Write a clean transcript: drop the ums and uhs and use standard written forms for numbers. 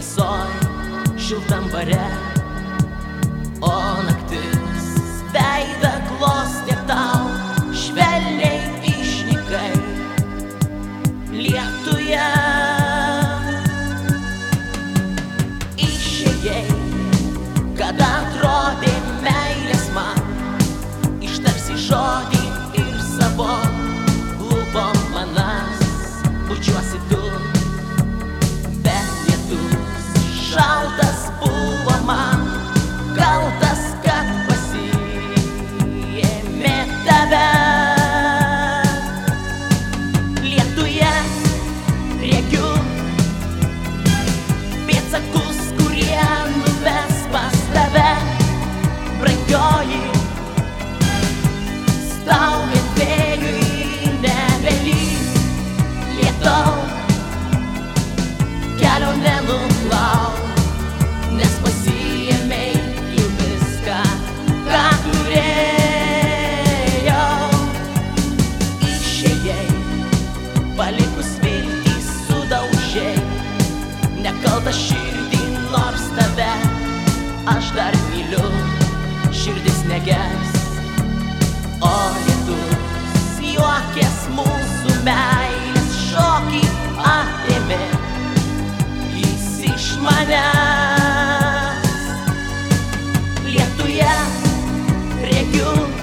šviesoj, šiltam bare, o naktis veidą glostė tau, švelniai išnykai lietuje. Išėjai, kad atrodė meilės man, ištarsi žodį ir savo lūpom manas bučiuosi tu, bet lietus šaltas buvo man, kaltas, kad pasiėmė tave. Lietuje regiu pėdsakus, kurie nuves pas tave, brangioji, staujant vėjui nebelys, lietau, kelio nenuplauk, nes pasiėmei jau viską, ką turėjau. Išėjai, palikus viltį sudaužei, nekaltą širdį, nors tave aš dar myliu, širdis neges, o lietus juokės mūsų meilės šokį atėmė jis iš manęs. Lietuje regiu